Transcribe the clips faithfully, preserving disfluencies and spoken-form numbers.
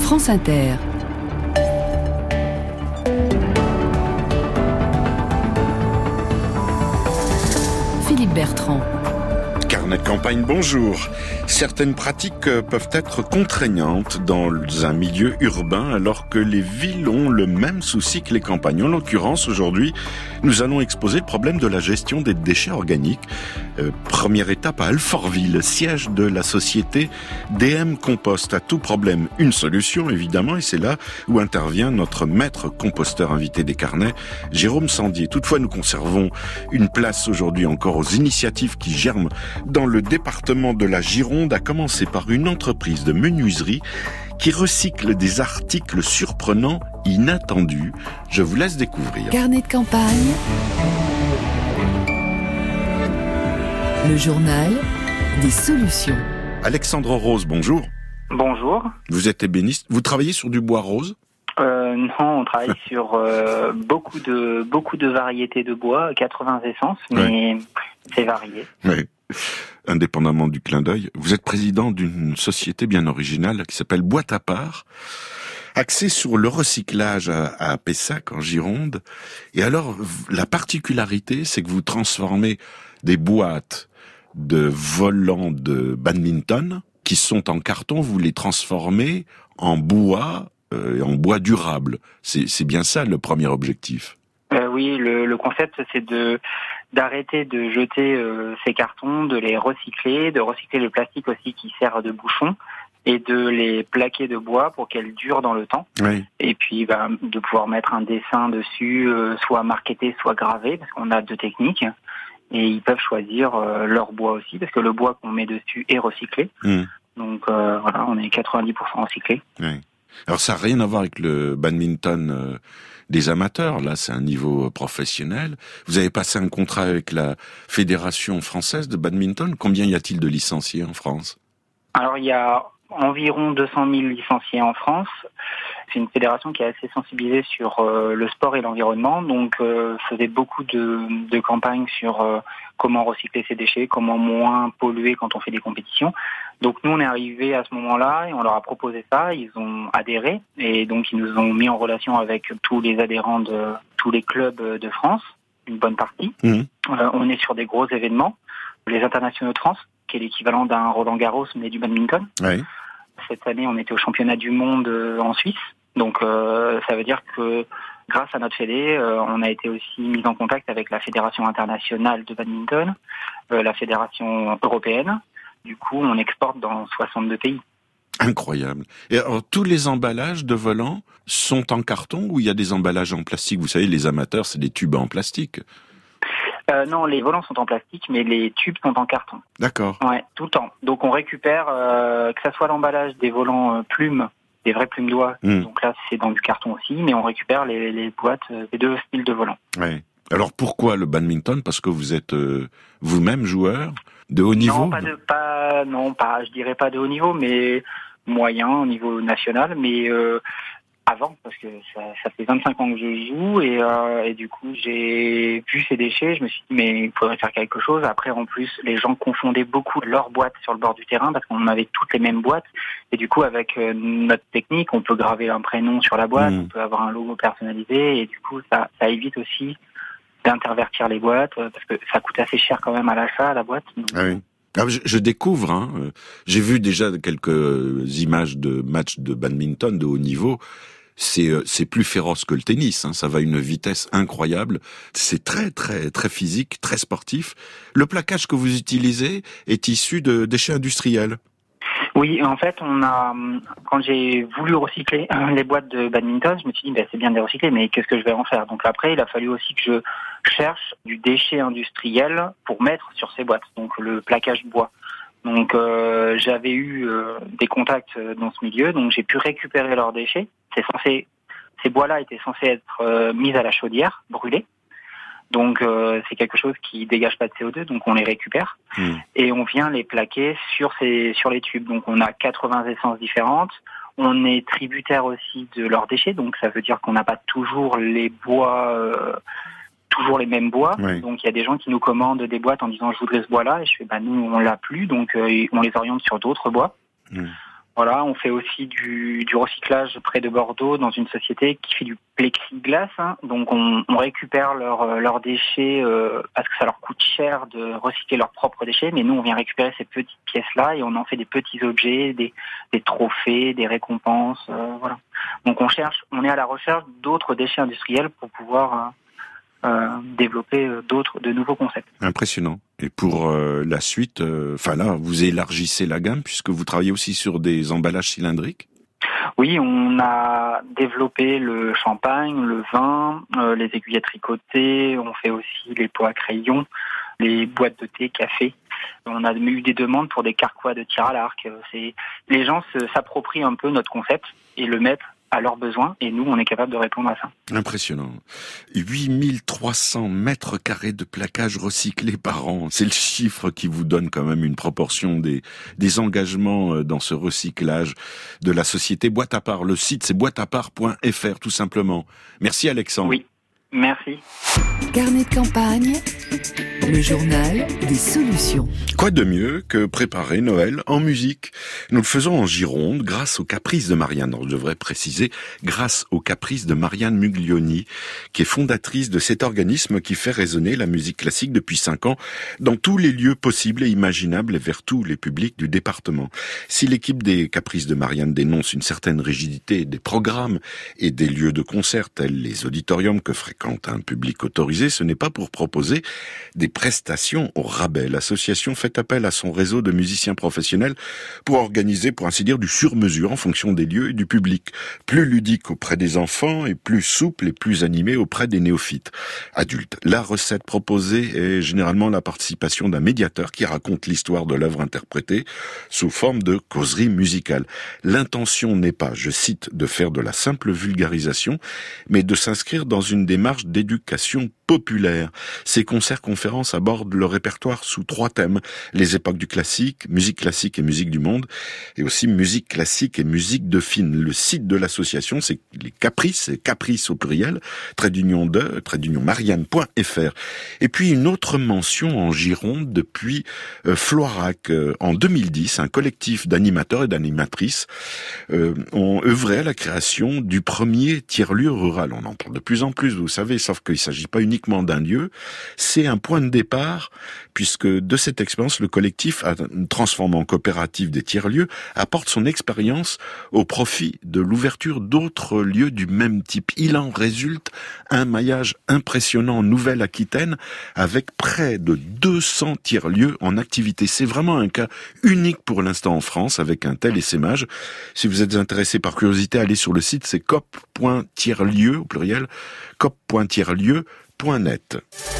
France Inter. Philippe Bertrand. Carnet de campagne, bonjour. Certaines pratiques peuvent être contraignantes dans un milieu urbain alors que les villes ont le même souci que les campagnes. En l'occurrence, aujourd'hui, nous allons exposer le problème de la gestion des déchets organiques. Euh, première étape à Alfortville, siège de la société D M Compost. À tout problème, une solution évidemment, et c'est là où intervient notre maître composteur invité des carnets, Jérôme Sandier. Toutefois, nous conservons une place aujourd'hui encore aux initiatives qui germent dans le département de la Gironde, à commencer par une entreprise de menuiserie qui recycle des articles surprenants, inattendus. Je vous laisse découvrir. Carnet de campagne. Le journal des solutions. Alexandre Rose, bonjour. Bonjour. Vous êtes ébéniste. Vous travaillez sur du bois rose ? euh, Non, on travaille sur euh, beaucoup de beaucoup de variétés de bois, quatre-vingts essences, mais oui. C'est varié. Oui. Indépendamment du clin d'œil, vous êtes président d'une société bien originale qui s'appelle Boîte à part, axée sur le recyclage à, à Pessac, en Gironde. Et alors, la particularité, c'est que vous transformez des boîtes de volants de badminton qui sont en carton, vous les transformez en bois, euh, en bois durable. C'est, c'est bien ça le premier objectif. Euh, oui, le, le concept, c'est de d'arrêter de jeter euh, ces cartons, de les recycler, de recycler le plastique aussi qui sert de bouchon et de les plaquer de bois pour qu'elles durent dans le temps. Oui. Et puis bah, de pouvoir mettre un dessin dessus, euh, soit marketé, soit gravé, parce qu'on a deux techniques. Et ils peuvent choisir euh, leur bois aussi, parce que le bois qu'on met dessus est recyclé. Mmh. Donc euh, voilà, on est quatre-vingt-dix pour cent recyclé. Oui. Alors ça n'a rien à voir avec le badminton euh, des amateurs, là c'est un niveau professionnel. Vous avez passé un contrat avec la Fédération française de badminton. Combien y a-t-il de licenciés en France ? Alors il y a environ deux cent mille licenciés en France. C'est une fédération qui est assez sensibilisée sur euh, le sport et l'environnement, donc euh, faisait beaucoup de, de campagnes sur euh, comment recycler ses déchets, comment moins polluer quand on fait des compétitions. Donc nous on est arrivé à ce moment-là et on leur a proposé ça, ils ont adhéré et donc ils nous ont mis en relation avec tous les adhérents de tous les clubs de France, une bonne partie. Mmh. Euh, on est sur des gros événements, les internationaux de France, qui est l'équivalent d'un Roland-Garros mais du badminton. Oui. Cette année, on était au championnat du monde en Suisse. Donc, euh, ça veut dire que grâce à notre fédé, euh, on a été aussi mis en contact avec la Fédération internationale de badminton, euh, la Fédération européenne. Du coup, on exporte dans soixante-deux pays. Incroyable. Et alors, tous les emballages de volants sont en carton ou il y a des emballages en plastique ? Vous savez, les amateurs, c'est des tubes en plastique. Euh, non, les volants sont en plastique, mais les tubes sont en carton. D'accord. Ouais, tout le temps. Donc on récupère, euh, que ça soit l'emballage des volants euh, plumes, des vraies plumes d'oie. Mmh. Donc là, c'est dans du carton aussi, mais on récupère les, les boîtes euh, des deux styles de volants. Ouais. Alors pourquoi le badminton ? Parce que vous êtes euh, vous-même joueur de haut niveau ? Non, pas de, pas, non, pas, je dirais pas de haut niveau, mais moyen au niveau national, mais. Euh, Avant, parce que ça, ça fait vingt-cinq ans que je joue et, euh, et du coup j'ai vu ces déchets, je me suis dit mais il faudrait faire quelque chose. Après en plus les gens confondaient beaucoup leurs boîtes sur le bord du terrain parce qu'on avait toutes les mêmes boîtes et du coup avec euh, notre technique on peut graver un prénom sur la boîte, mmh. on peut avoir un logo personnalisé et du coup ça, ça évite aussi d'intervertir les boîtes parce que ça coûte assez cher quand même à l'achat la boîte. Donc, ah oui. Alors, je, je découvre, hein, euh, j'ai vu déjà quelques images de matchs de badminton de haut niveau. C'est euh, c'est plus féroce que le tennis, hein, ça va à une vitesse incroyable. C'est très très très physique, très sportif. Le plaquage que vous utilisez est issu de déchets industriels. Oui, en fait, on a quand j'ai voulu recycler les boîtes de badminton, je me suis dit ben, c'est bien de les recycler, mais qu'est-ce que je vais en faire ? Donc après, il a fallu aussi que je cherche du déchet industriel pour mettre sur ces boîtes, donc le plaquage bois. Donc euh, j'avais eu euh, des contacts dans ce milieu, donc j'ai pu récupérer leurs déchets. C'est censé, ces bois-là étaient censés être euh, mis à la chaudière, brûlés. Donc euh, c'est quelque chose qui dégage pas de C O deux, donc on les récupère mmh. et on vient les plaquer sur ces sur les tubes. Donc on a quatre-vingts essences différentes. On est tributaire aussi de leurs déchets, donc ça veut dire qu'on n'a pas toujours les bois, euh, toujours les mêmes bois. Oui. Donc il y a des gens qui nous commandent des boîtes en disant je voudrais ce bois-là et je fais bah nous on l'a plus, donc euh, on les oriente sur d'autres bois. Mmh. Voilà, on fait aussi du, du recyclage près de Bordeaux dans une société qui fait du plexiglas. Hein. Donc on, on récupère leurs leurs déchets euh, parce que ça leur coûte cher de recycler leurs propres déchets, mais nous on vient récupérer ces petites pièces-là et on en fait des petits objets, des, des trophées, des récompenses. Euh, voilà. Donc on cherche, on est à la recherche d'autres déchets industriels pour pouvoir euh, Euh, développer euh, d'autres, de nouveaux concepts. Impressionnant. Et pour euh, la suite, enfin euh, là, vous élargissez la gamme puisque vous travaillez aussi sur des emballages cylindriques. Oui, on a développé le champagne, le vin, euh, les aiguilles à tricoter, on fait aussi les pots à crayon, les boîtes de thé, café. On a eu des demandes pour des carquois de tir à l'arc. C'est... Les gens se, s'approprient un peu notre concept et le mettent à leurs besoins, et nous, on est capable de répondre à ça. Impressionnant. huit mille trois cents mètres carrés de plaquage recyclés par an. C'est le chiffre qui vous donne quand même une proportion des, des engagements dans ce recyclage de la société Boîte à Part. Le site, c'est boîte à part point f r, tout simplement. Merci Alexandre. Oui, merci. Carnet de campagne, le journal des solutions. Quoi de mieux que préparer Noël en musique? Nous le faisons en Gironde grâce aux caprices de Marianne. Je devrais préciser, grâce aux caprices de Marianne Muglioni, qui est fondatrice de cet organisme qui fait résonner la musique classique depuis cinq ans dans tous les lieux possibles et imaginables et vers tous les publics du département. Si l'équipe des caprices de Marianne dénonce une certaine rigidité des programmes et des lieux de concert, tels les auditoriums que fréquente un public autorisé, ce n'est pas pour proposer des prestations au rabais. L'association fait appel à son réseau de musiciens professionnels pour organiser, pour ainsi dire, du sur-mesure en fonction des lieux et du public. Plus ludique auprès des enfants et plus souple et plus animé auprès des néophytes adultes. La recette proposée est généralement la participation d'un médiateur qui raconte l'histoire de l'œuvre interprétée sous forme de causerie musicale. L'intention n'est pas, je cite, de faire de la simple vulgarisation, mais de s'inscrire dans une démarche d'éducation populaire. Ces concerts-conférences abordent le répertoire sous trois thèmes: les époques du classique, musique classique et musique du monde, et aussi musique classique et musique de film. Le site de l'association, c'est les Caprices, c'est Caprice au pluriel, trait d'union de, trait d'union marianne point f r. Et puis une autre mention en Gironde depuis euh, Floirac. Euh, en deux mille dix, un collectif d'animateurs et d'animatrices euh, ont œuvré à la création du premier tiers-lieu rural. On en parle de plus en plus, vous savez, sauf qu'il ne s'agit pas uniquement d'un lieu, c'est un point de départ, puisque de cette expérience, le collectif, transformé en coopérative des tiers-lieux, apporte son expérience au profit de l'ouverture d'autres lieux du même type. Il en résulte un maillage impressionnant en Nouvelle-Aquitaine, avec près de deux cents tiers-lieux en activité. C'est vraiment un cas unique pour l'instant en France, avec un tel essaimage. Si vous êtes intéressé par curiosité, allez sur le site, c'est coop point tiers-lieu, au pluriel, coop point tiers-lieu point net.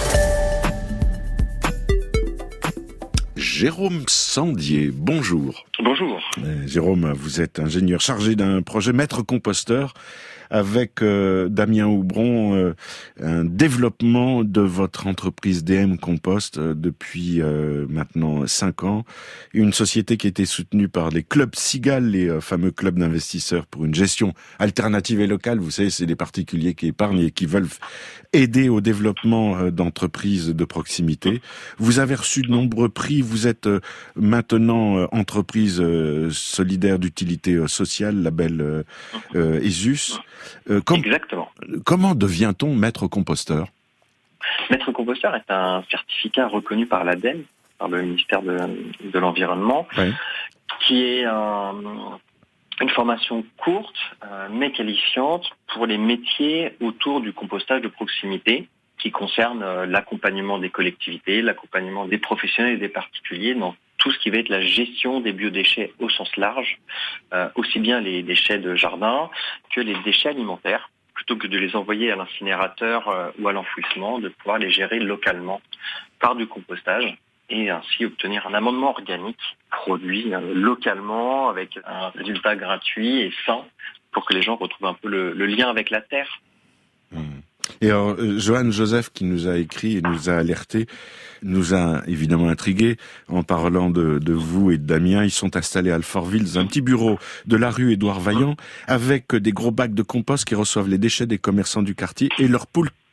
Jérôme Sandier, bonjour. Bonjour. Euh, Jérôme, vous êtes ingénieur chargé d'un projet maître composteur avec euh, Damien Houbron, euh, un développement de votre entreprise D M Compost euh, depuis euh, maintenant cinq ans. Une société qui a été soutenue par les clubs Cigale, les euh, fameux clubs d'investisseurs pour une gestion alternative et locale. Vous savez, c'est des particuliers qui épargnent et qui veulent aider au développement euh, d'entreprises de proximité. Vous avez reçu de nombreux prix. Vous êtes euh, maintenant euh, entreprise euh, solidaire d'utilité euh, sociale, label euh, euh, ESUS. Euh, com- Exactement. Comment devient-on maître composteur? Maître composteur est un certificat reconnu par l'ADEME, par le ministère de, de l'Environnement, Oui. qui est un, une formation courte euh, mais qualifiante pour les métiers autour du compostage de proximité, qui concerne euh, l'accompagnement des collectivités, l'accompagnement des professionnels et des particuliers dans tout ce qui va être la gestion des biodéchets au sens large, euh, aussi bien les déchets de jardin que les déchets alimentaires, plutôt que de les envoyer à l'incinérateur euh, ou à l'enfouissement, de pouvoir les gérer localement par du compostage et ainsi obtenir un amendement organique produit euh, localement avec un résultat gratuit et sain pour que les gens retrouvent un peu le, le lien avec la terre. Mmh. Et alors, euh, Johan Joseph, qui nous a écrit et nous a alerté, nous a évidemment intrigués en parlant de, de vous et de Damien. Ils sont installés à Alfortville, dans un petit bureau de la rue Édouard Vaillant, avec des gros bacs de compost qui reçoivent les déchets des commerçants du quartier et leur poules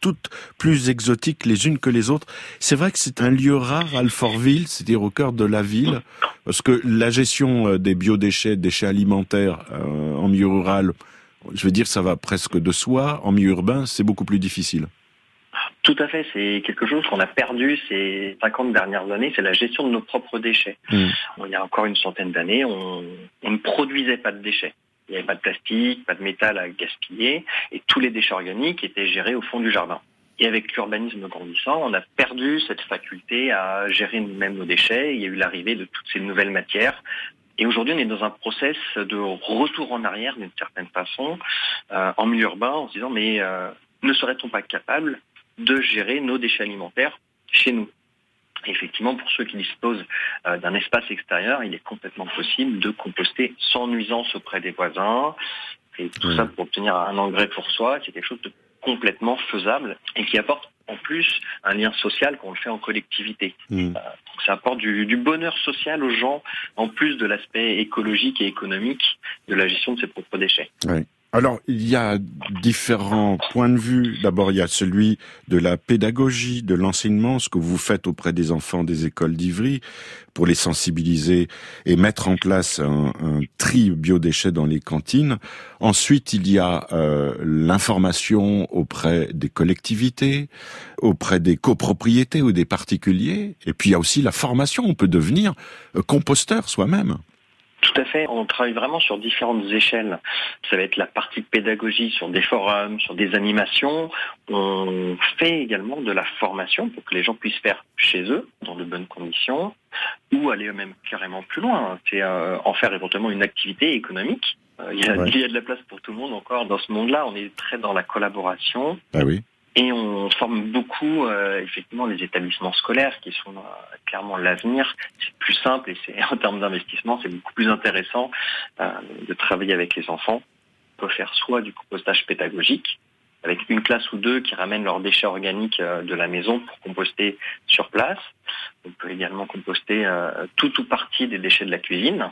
toutes plus exotiques les unes que les autres. C'est vrai que c'est un lieu rare, Alfortville, c'est-à-dire au cœur de la ville, parce que la gestion des biodéchets, déchets alimentaires euh, en milieu rural, je veux dire, ça va presque de soi. En milieu urbain, c'est beaucoup plus difficile. Tout à fait, c'est quelque chose qu'on a perdu ces cinquante dernières années, c'est la gestion de nos propres déchets. Mmh. Il y a encore une centaine d'années, on, on ne produisait pas de déchets. Il n'y avait pas de plastique, pas de métal à gaspiller, et tous les déchets organiques étaient gérés au fond du jardin. Et avec l'urbanisme grandissant, on a perdu cette faculté à gérer nous-mêmes nos déchets. Il y a eu l'arrivée de toutes ces nouvelles matières. Et aujourd'hui, on est dans un process de retour en arrière, d'une certaine façon, euh, en milieu urbain, en se disant, mais euh, ne serait-on pas capable de gérer nos déchets alimentaires chez nous? Et effectivement, pour ceux qui disposent euh, d'un espace extérieur, il est complètement possible de composter sans nuisance auprès des voisins. Et tout mmh. ça pour obtenir un engrais pour soi, c'est quelque chose de complètement faisable et qui apporte en plus un lien social quand on le fait en collectivité. Mmh. Euh, donc ça apporte du, du bonheur social aux gens, en plus de l'aspect écologique et économique de la gestion de ses propres déchets. Oui. Alors, il y a différents points de vue. D'abord, il y a celui de la pédagogie, de l'enseignement, ce que vous faites auprès des enfants des écoles d'Ivry pour les sensibiliser et mettre en place un, un tri biodéchets dans les cantines. Ensuite, il y a euh, l'information auprès des collectivités, auprès des copropriétés ou des particuliers. Et puis, il y a aussi la formation. On peut devenir euh, composteur soi-même. Tout à fait. On travaille vraiment sur différentes échelles. Ça va être la partie pédagogie sur des forums, sur des animations. On fait également de la formation pour que les gens puissent faire chez eux, dans de bonnes conditions, ou aller même carrément plus loin. C'est euh, en faire éventuellement une activité économique. Euh, il y a, ouais. il y a de la place pour tout le monde encore dans ce monde-là. On est très dans la collaboration. Ah oui. Et on forme beaucoup, euh, effectivement, les établissements scolaires qui sont euh, clairement l'avenir. C'est plus simple et c'est en termes d'investissement, c'est beaucoup plus intéressant euh, de travailler avec les enfants. On peut faire soit du compostage pédagogique, avec une classe ou deux qui ramènent leurs déchets organiques euh, de la maison pour composter sur place. On peut également composter euh, tout ou partie des déchets de la cuisine.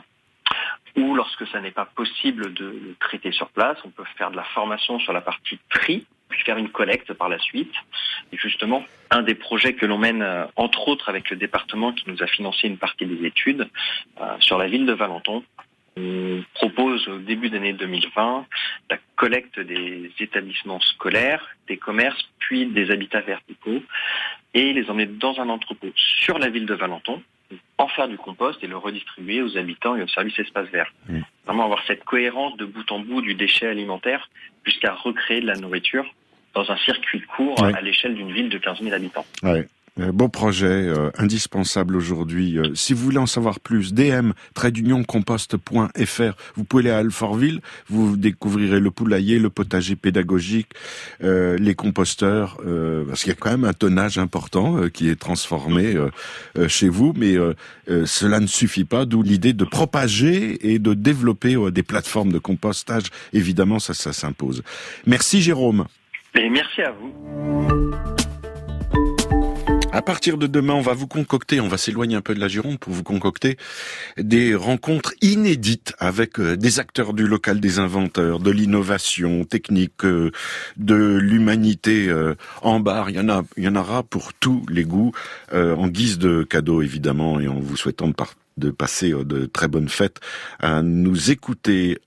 Ou lorsque ça n'est pas possible de le traiter sur place, on peut faire de la formation sur la partie tri, puis faire une collecte par la suite. Et justement, un des projets que l'on mène, euh, entre autres avec le département qui nous a financé une partie des études, euh, sur la ville de Valenton, on propose au début d'année deux mille vingt la collecte des établissements scolaires, des commerces, puis des habitats verticaux, et les emmener dans un entrepôt sur la ville de Valenton, en faire du compost et le redistribuer aux habitants et aux services espaces verts. Mmh. Vraiment avoir cette cohérence de bout en bout du déchet alimentaire jusqu'à recréer de la nourriture dans un circuit court ouais. à l'échelle d'une ville de quinze mille habitants. Ouais. Euh, beau projet, euh, indispensable aujourd'hui. Euh, si vous voulez en savoir plus, d m trait d'union compost point f r. Vous pouvez aller à Alfortville, vous découvrirez le poulailler, le potager pédagogique, euh, les composteurs, euh, parce qu'il y a quand même un tonnage important euh, qui est transformé euh, euh, chez vous, mais euh, euh, cela ne suffit pas, d'où l'idée de propager et de développer euh, des plateformes de compostage. Évidemment, ça, ça s'impose. Merci Jérôme. Et merci à vous. À partir de demain, on va vous concocter, on va s'éloigner un peu de la Gironde pour vous concocter des rencontres inédites avec des acteurs du local, des inventeurs, de l'innovation technique, de l'humanité en barre. Il y en a, il y en aura pour tous les goûts, en guise de cadeau évidemment, et en vous souhaitant de, par- de passer de très bonnes fêtes à nous écouter.